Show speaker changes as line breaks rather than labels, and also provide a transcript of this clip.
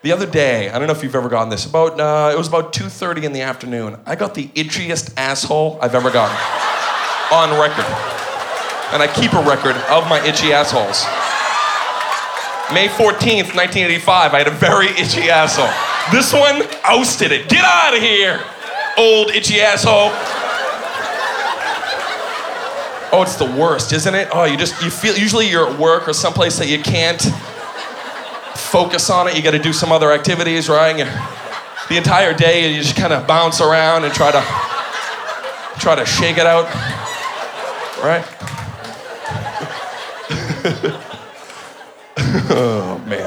The other day, I don't know if you've ever gotten this, it was about 2:30 in the afternoon. I got the itchiest asshole I've ever gotten on record. And I keep a record of my itchy assholes. May 14th, 1985, I had a very itchy asshole. This one ousted it. Get out of here, old itchy asshole. Oh, it's the worst, isn't it? Oh, you feel, usually you're at work or someplace that you can't focus on it. You gotta do some other activities, right? The entire day you just kind of bounce around and try to shake it out, right? Oh, man.